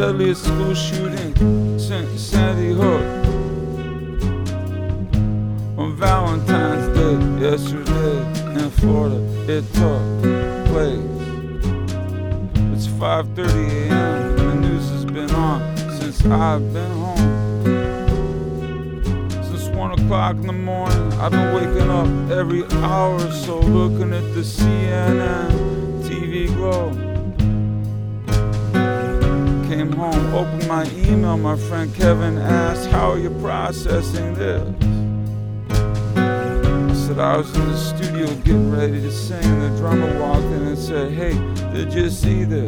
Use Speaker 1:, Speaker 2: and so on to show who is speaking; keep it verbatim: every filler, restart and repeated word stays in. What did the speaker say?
Speaker 1: deadliest school shooting since Sandy Hook. On Valentine's Day, yesterday in Florida, it took place. It's five thirty a m and the news has been on since I've been home. Since one o'clock in the morning, I've been waking up every hour or so, looking at the C N N T V Globe. Came home, opened my email, my friend Kevin asked, how are you processing this? I said I was in the studio getting ready to sing, and the drummer walked in and said, hey, did you see this?